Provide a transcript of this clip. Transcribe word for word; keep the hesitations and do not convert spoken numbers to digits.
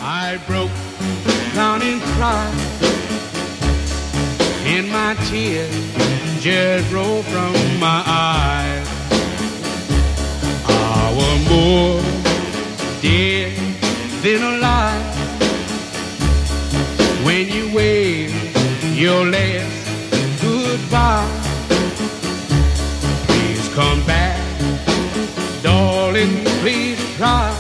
I broke down and cried, and my tears just rolled from my eyes. I was more dead than alive when you waved your last goodbye. Please come back, darling, please try.